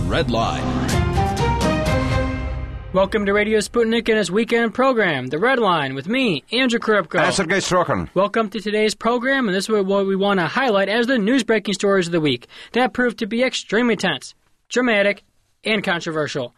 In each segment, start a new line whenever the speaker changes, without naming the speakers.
Red Line.
Welcome to Radio Sputnik and its weekend program, The Red Line, with me, Andrew Kripko.
And Sergei Strokin.
Welcome to today's program, and this is what we want to highlight as the news-breaking stories of the week that proved to be extremely tense, dramatic, and controversial.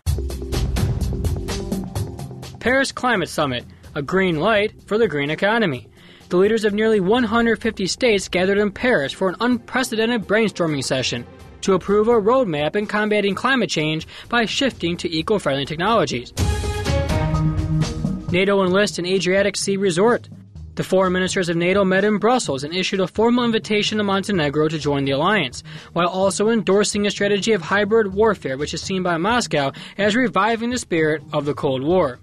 Paris Climate Summit, a green light for the green economy. The leaders of nearly 150 states gathered in Paris for an unprecedented brainstorming session to approve a roadmap in combating climate change by shifting to eco-friendly technologies. NATO enlists an Adriatic Sea resort. The foreign ministers of NATO met in Brussels and issued a formal invitation to Montenegro to join the alliance, while also endorsing a strategy of hybrid warfare which is seen by Moscow as reviving the spirit of the Cold War.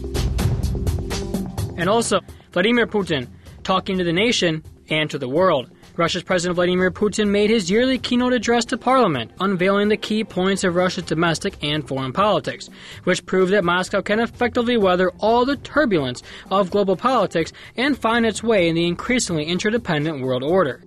And also, Vladimir Putin, talking to the nation and to the world. Russia's President Vladimir Putin made his yearly keynote address to Parliament, unveiling the key points of Russia's domestic and foreign politics, which prove that Moscow can effectively weather all the turbulence of global politics and find its way in the increasingly interdependent world order.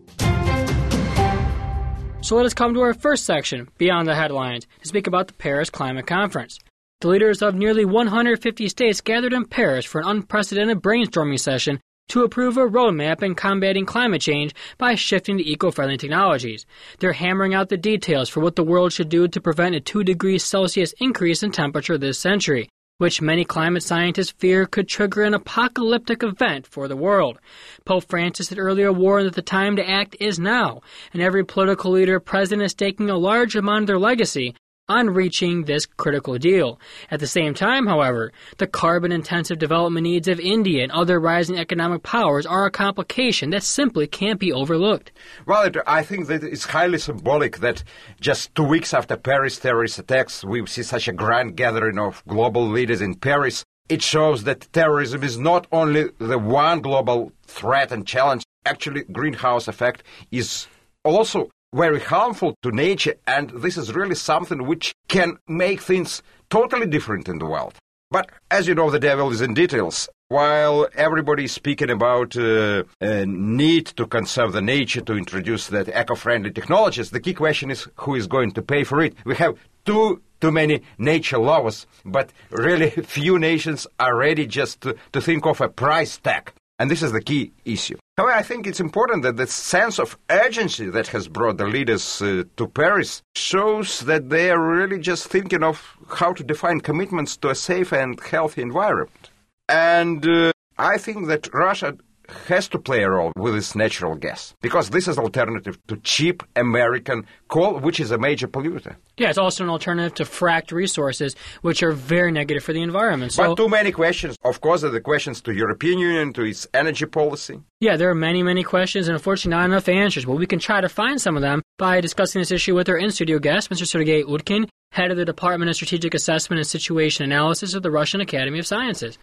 So let us come to our first section, Beyond the Headlines, to speak about the Paris Climate Conference. The leaders of nearly 150 states gathered in Paris for an unprecedented brainstorming session to approve a roadmap in combating climate change by shifting to eco-friendly technologies. They're hammering out the details for what the world should do to prevent a 2 degrees Celsius increase in temperature this century, which many climate scientists fear could trigger an apocalyptic event for the world. Pope Francis had earlier warned that the time to act is now, and every political leader present is staking a large amount of their legacy on reaching this critical deal. At the same time, however, the carbon-intensive development needs of India and other rising economic powers are a complication that simply can't be overlooked.
Well, I think that it's highly symbolic that just 2 weeks after Paris terrorist attacks, we see such a grand gathering of global leaders in Paris. It shows that terrorism is not only the one global threat and challenge. Actually, greenhouse effect is also very harmful to nature, and this is really something which can make things totally different in the world. But as you know, the devil is in details. While everybody is speaking about a need to conserve the nature, to introduce that eco-friendly technologies, the key question is who is going to pay for it. We have too many nature lovers, but really few nations are ready just to think of a price tag. And this is the key issue. However, I think it's important that the sense of urgency that has brought the leaders to Paris shows that they are really just thinking of how to define commitments to a safe and healthy environment. And I think that Russia has to play a role with its natural gas, because this is an alternative to cheap American coal, which is a major polluter.
Yeah, it's also an alternative to fracked resources, which are very negative for the environment. So,
but too many questions. Of course, there are the questions to European Union, to its energy policy.
Yeah, there are many, many questions, and unfortunately not enough answers. Well, we can try to find some of them by discussing this issue with our in-studio guest, Mr. Sergei Utkin, head of the Department of Strategic Assessment and Situation Analysis of the Russian Academy of Sciences.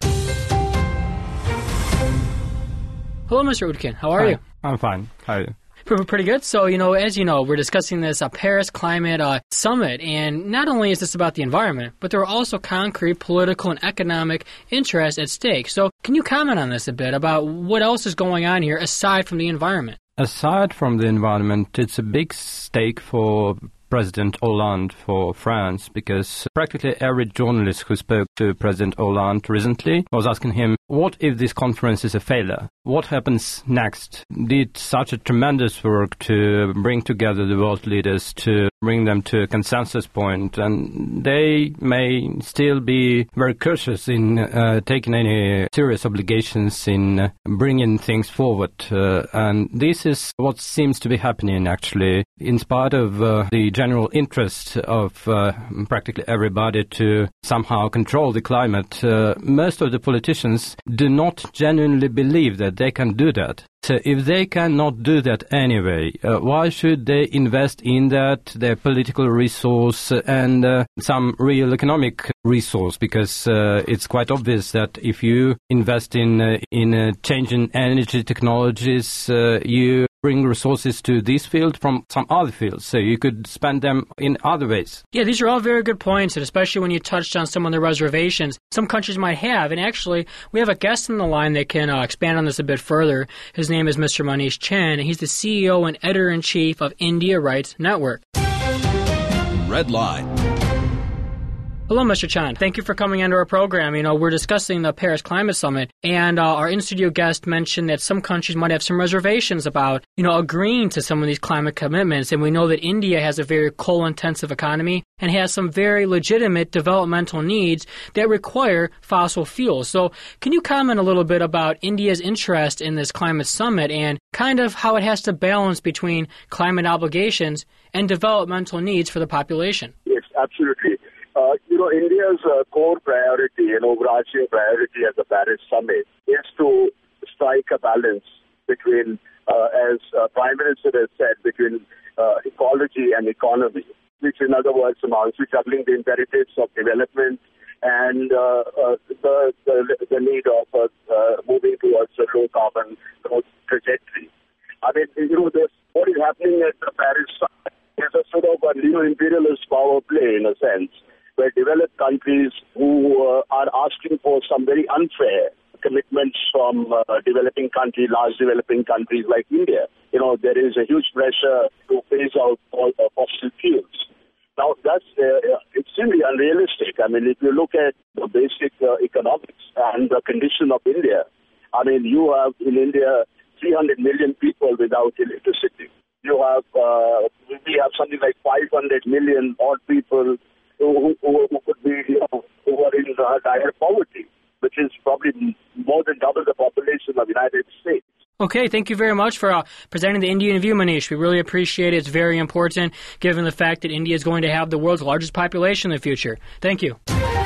Hello, Mr. Utkin. How are you?
I'm fine. How are you?
Pretty good. So, as you know, we're discussing this Paris Climate Summit, and not only is this about the environment, but there are also concrete political and economic interests at stake. So, can you comment on this a bit about what else is going on here aside from the environment?
Aside from the environment, it's a big stake for President Hollande for France, because practically every journalist who spoke to President Hollande recently was asking him, what if this conference is a failure? What happens next? Did such a tremendous work to bring together the world leaders, to bring them to a consensus point, and they may still be very cautious in taking any serious obligations in bringing things forward. And this is what seems to be happening, actually, in spite of the general interest of practically everybody to somehow control the climate. Most of the politicians do not genuinely believe that they can do that. So if they cannot do that anyway, why should they invest in that, their political resource and some real economic resource? Because it's quite obvious that if you invest in changing energy technologies, you bring resources to this field from some other fields, so you could spend them in other ways.
Yeah, these are all very good points, and especially when you touched on some of the reservations some countries might have. And actually, we have a guest on the line that can expand on this a bit further. His name is Mr. Manish Chen, and he's the CEO and editor-in-chief of India Rights Network.
Red Line.
Hello, Mr. Chan. Thank you for coming onto our program. We're discussing the Paris Climate Summit, and our in-studio guest mentioned that some countries might have some reservations about, agreeing to some of these climate commitments. And we know that India has a very coal-intensive economy and has some very legitimate developmental needs that require fossil fuels. So can you comment a little bit about India's interest in this climate summit and kind of how it has to balance between climate obligations and developmental needs for the population?
Yes, absolutely. India's core priority and overarching priority at the Paris Summit is to strike a balance between, as Prime Minister has said, between ecology and economy, which in other words amounts to juggling the imperatives of development and the need of moving towards a low-carbon growth trajectory. What is happening at the Paris Summit is a sort of a neo-imperialist power play, in a sense, where developed countries who are asking for some very unfair commitments from large developing countries like India. There is a huge pressure to phase out all fossil fuels. Now, that's extremely unrealistic. If you look at the basic economics and the condition of India, you have in India 300 million people without electricity. We have something like 500 million odd people who could be, who are in dire poverty, which is probably more than double the population of the United States.
Okay, thank you very much for presenting the Indian view, Manish. We really appreciate it. It's very important given the fact that India is going to have the world's largest population in the future. Thank you.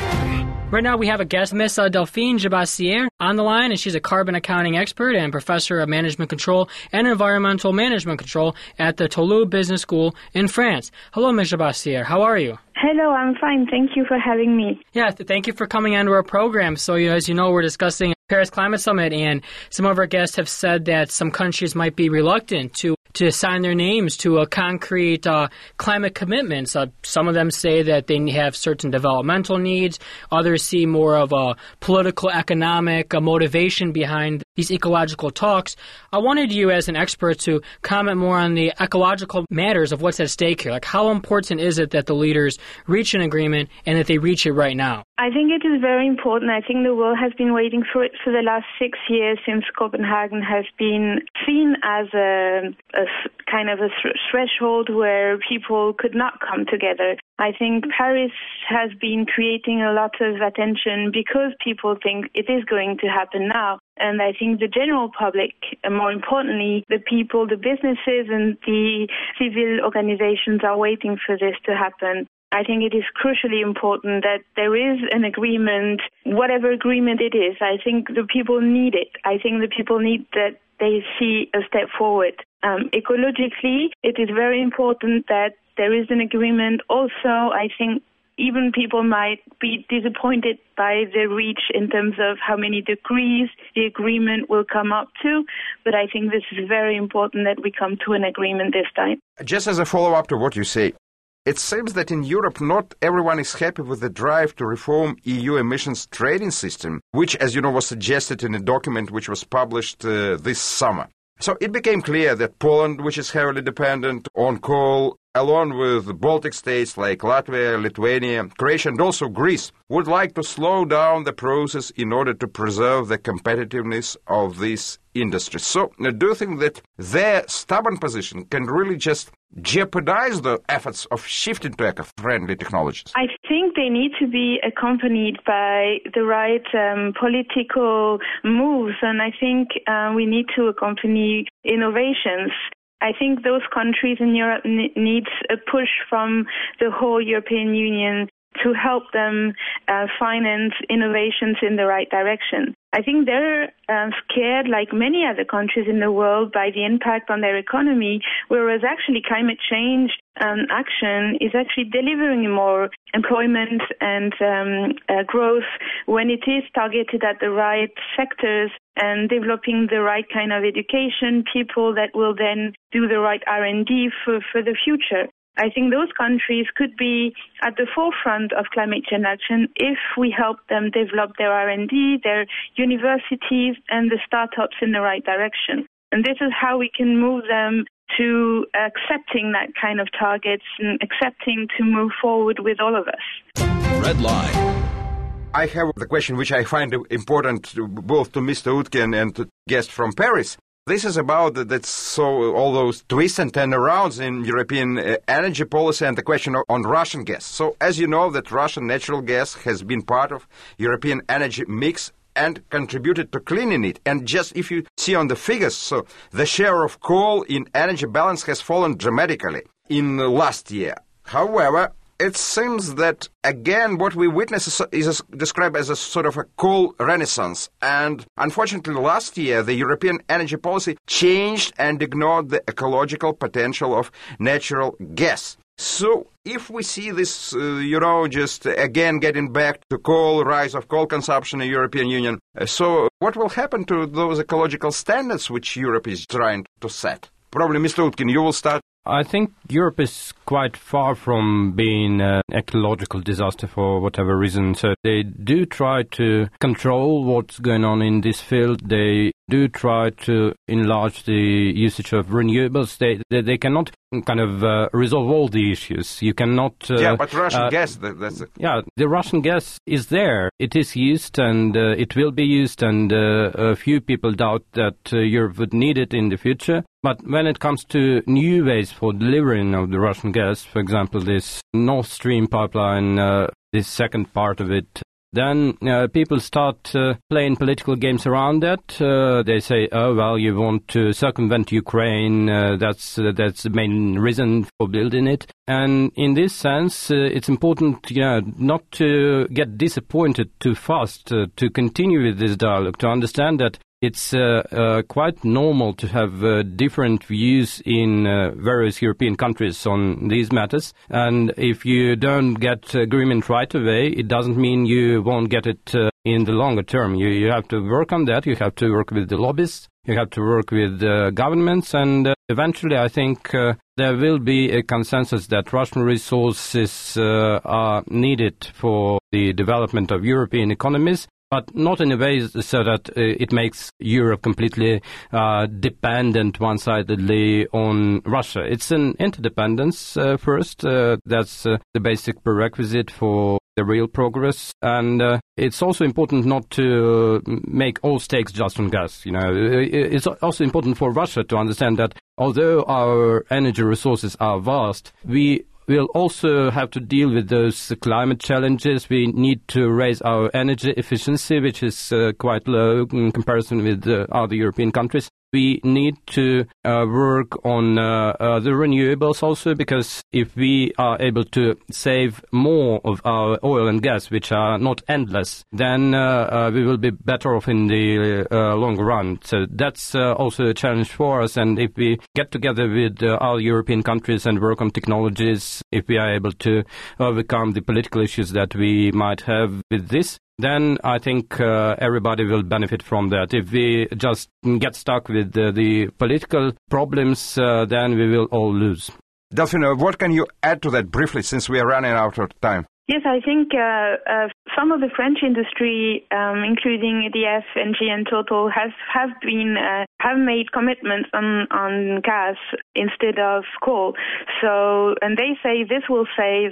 Right now we have a guest, Miss Delphine Jabassiere, on the line, and she's a carbon accounting expert and professor of management control and environmental management control at the Toulouse Business School in France. Hello, Ms. Jabassiere. How are you?
Hello, I'm fine. Thank you for having me.
Yeah, thank you for coming onto our program. So, as you know, we're discussing Paris Climate Summit, and some of our guests have said that some countries might be reluctant to sign their names to a concrete climate commitments. Some of them say that they have certain developmental needs. Others see more of a political, economic motivation behind these ecological talks. I wanted you, as an expert, to comment more on the ecological matters of what's at stake here. Like, how important is it that the leaders reach an agreement and that they reach it right now?
I think it is very important. I think the world has been waiting for it for the last 6 years, since Copenhagen has been seen as a kind of a threshold where people could not come together. I think Paris has been creating a lot of attention because people think it is going to happen now. And I think the general public, and more importantly, the people, the businesses and the civil organizations are waiting for this to happen. I think it is crucially important that there is an agreement, whatever agreement it is. I think the people need it. I think the people need that they see a step forward. Ecologically, it is very important that there is an agreement. Also, I think even people might be disappointed by the reach in terms of how many degrees the agreement will come up to. But I think this is very important that we come to an agreement this time.
Just as a follow-up to what you say, it seems that in Europe not everyone is happy with the drive to reform EU emissions trading system, which, as you know, was suggested in a document which was published this summer. So it became clear that Poland, which is heavily dependent on coal, along with Baltic states like Latvia, Lithuania, Croatia, and also Greece, would like to slow down the process in order to preserve the competitiveness of this industry. So do you think that their stubborn position can really just jeopardize the efforts of shifting to eco-friendly technologies?
I think they need to be accompanied by the right political moves, and I think we need to accompany innovations. I think those countries in Europe needs a push from the whole European Union to help them finance innovations in the right direction. I think they're scared, like many other countries in the world, by the impact on their economy, whereas actually climate change action is actually delivering more employment and growth when it is targeted at the right sectors and developing the right kind of education, people that will then do the right R&D for the future. I think those countries could be at the forefront of climate change action if we help them develop their R&D, their universities, and the startups in the right direction. And this is how we can move them to accepting that kind of targets and accepting to move forward with all of us.
Red Line.
I have the question which I find important both to Mr. Utkin and to guest from Paris. This is about all those twists and turnarounds in European energy policy and the question on Russian gas. So as you know, that Russian natural gas has been part of European energy mix and contributed to cleaning it. And just if you see on the figures, so the share of coal in energy balance has fallen dramatically in the last year. However, it seems that, again, what we witness is described as a sort of a coal renaissance. And unfortunately, last year, the European energy policy changed and ignored the ecological potential of natural gas. So if we see this, just again getting back to coal, rise of coal consumption in the European Union, so what will happen to those ecological standards which Europe is trying to set? Probably, Mr. Utkin, you will start.
I think Europe is quite far from being an ecological disaster for whatever reason. So they do try to control what's going on in this field. They do try to enlarge the usage of renewables. They cannot kind of resolve all the issues. You cannot...
but Russian gas...
Yeah, the Russian gas is there. It is used and it will be used, and a few people doubt that Europe would need it in the future. But when it comes to new ways for delivering of the Russian gas, for example, this Nord Stream pipeline, this second part of it, then people start playing political games around that. They say, oh, well, you want to circumvent Ukraine. That's the main reason for building it. And in this sense, it's important not to get disappointed too fast, to continue with this dialogue, to understand that it's quite normal to have different views in various European countries on these matters. And if you don't get agreement right away, it doesn't mean you won't get it in the longer term. You have to work on that. You have to work with the lobbyists. You have to work with governments. And eventually, I think there will be a consensus that Russian resources are needed for the development of European economies, but not in a way so that it makes Europe completely dependent one-sidedly on Russia. It's an interdependence first. That's the basic prerequisite for the real progress. And it's also important not to make all stakes just on gas. It's also important for Russia to understand that although our energy resources are vast, we'll also have to deal with those climate challenges. We need to raise our energy efficiency, which is quite low in comparison with other European countries. We need to work on the renewables also, because if we are able to save more of our oil and gas, which are not endless, then we will be better off in the long run. So that's also a challenge for us. And if we get together with our European countries and work on technologies, if we are able to overcome the political issues that we might have with this, then I think everybody will benefit from that. If we just get stuck with the political problems, then we will all lose.
Delphine, what can you add to that briefly, since we are running out of time?
Yes, I think some of the French industry, including EDF, Engie, and Total, have made commitments on gas instead of coal. So, and they say this will save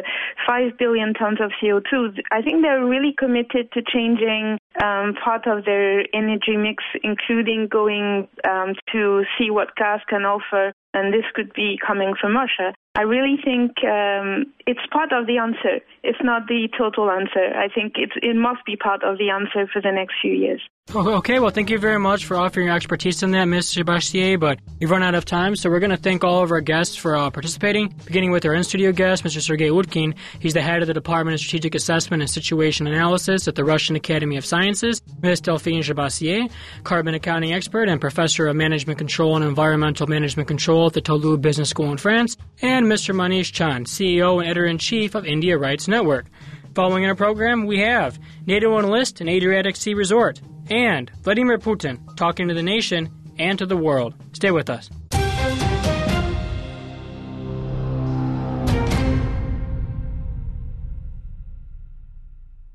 5 billion tons of CO2. I think they're really committed to changing part of their energy mix, including going to see what gas can offer, and this could be coming from Russia. I really think it's part of the answer. It's not the total answer. I think it must be part of the answer for the next few years.
Okay, well, thank you very much for offering your expertise in that, Ms. Chabassier, but we've run out of time, so we're going to thank all of our guests for participating, beginning with our in-studio guest, Mr. Sergei Utkin. He's the head of the Department of Strategic Assessment and Situation Analysis at the Russian Academy of Sciences, Ms. Delphine Chabassier, carbon accounting expert and professor of management control and environmental management control at the Toulouse Business School in France, and Mr. Manish Chand, CEO and editor-in-chief of India Rights Network. Following our program, we have NATO enlist an Adriatic Sea resort, and Vladimir Putin talking to the nation and to the world. Stay with us.